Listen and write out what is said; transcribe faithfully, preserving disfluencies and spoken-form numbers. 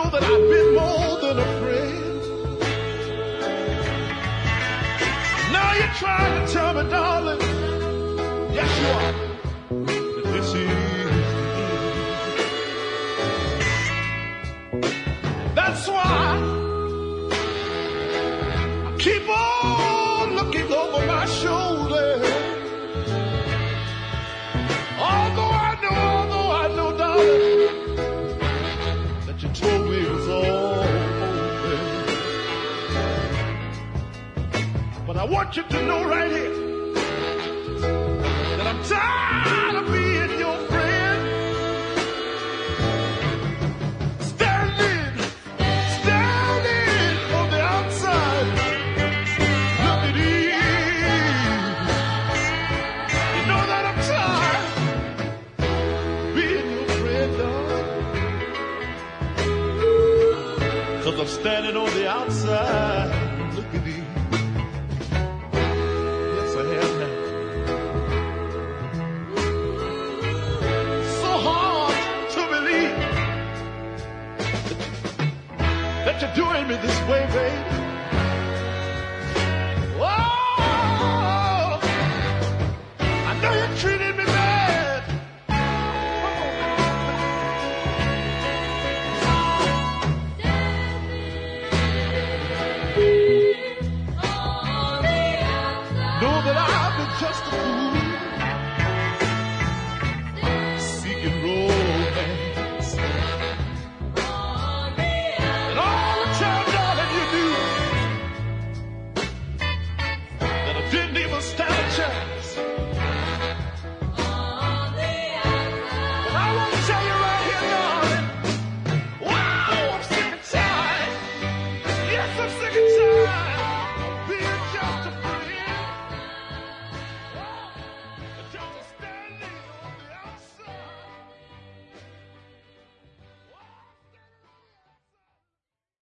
know that I've been more than a friend. Now you're trying to tell me, darling, yes you are, that this is the end. That's why I keep on looking over my shoulder. Although I know, although I know, darling, that you told me it was all over. But I want you to know right here that I'm tired of being your friend. Standing, standing on the outside, looking in. You know that I'm tired of being your friend, darling. 'Cause I'm standing on the outside.